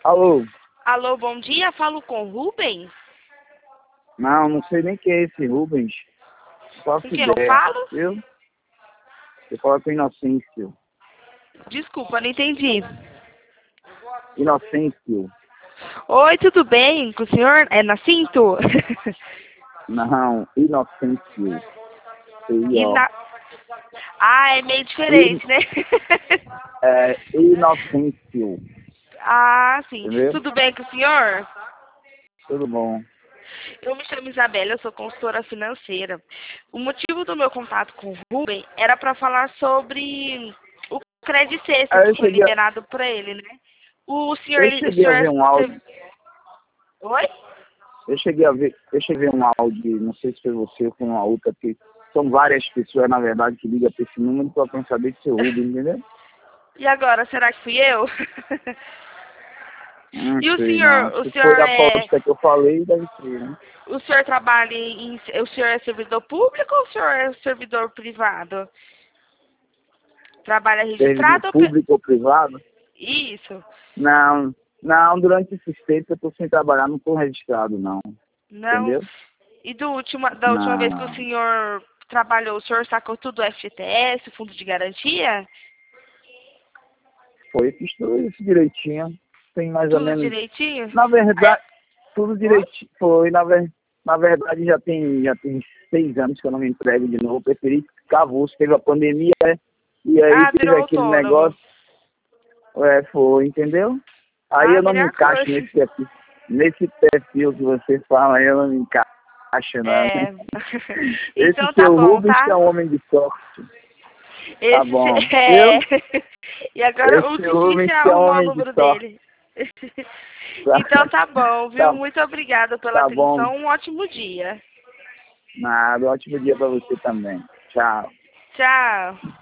Alô? Alô, bom dia. Falo com o Rubens. Não sei nem quem é esse Rubens. Faço Com quem eu ideia. falo? Eu? Você fala com Inocêncio. Desculpa, não entendi. Inocêncio. Oi, tudo bem com o senhor? É Nacinto? Não, Inocêncio. E na... Ah, é meio diferente, né? É Inocêncio. Ah, sim. Entendeu? Tudo bem com o senhor? Tudo bom. Eu me chamo Isabela, eu sou consultora financeira. O motivo do meu contato com o Rubem era para falar sobre o Credit Sexta Eu que foi cheguei, liberado para ele, né? O senhor... eu cheguei a ver um áudio. Oi? Eu cheguei a ver um áudio, não sei se foi você ou foi uma outra, que são várias pessoas, na verdade, que ligam para esse número só para saber de seu Rubens, entendeu? E agora, será que fui eu? Não E o sei, não. senhor, Se foi a aposta que eu falei, deve ser, né? o senhor trabalha o senhor é servidor público ou o senhor é servidor privado? Trabalha Servidor registrado ou... público ou privado? Isso. Não, durante esses tempos eu estou sem trabalhar, não estou registrado, não. Não. Entendeu? E da última vez que o Não. senhor trabalhou, o senhor sacou tudo o FGTS, o Fundo de Garantia? Foi, fiz tudo isso direitinho. Tem mais ou Tudo menos. direitinho? Na verdade, tudo direitinho. Foi, na verdade já tem 6 anos que eu não me emprego de novo. Preferi ficar avulso, teve a pandemia, né? E aí Ah, teve virou aquele autônomo. negócio. Foi, entendeu? Aí Ah, eu não me melhor encaixo coisa. nesse perfil que você fala, eu não me encaixo, não. É. Esse Então tá seu bom, Rubens que é tá? um homem de sorte. Tá Esse bom. é. Eu? E agora o Esse Rubens difícil é que é um arrumar o homem de número sorte. dele. Então tá bom, viu? Tá, Muito obrigada pela tá bom. atenção. Um ótimo dia. Nada, ótimo dia pra você também. Tchau. Tchau.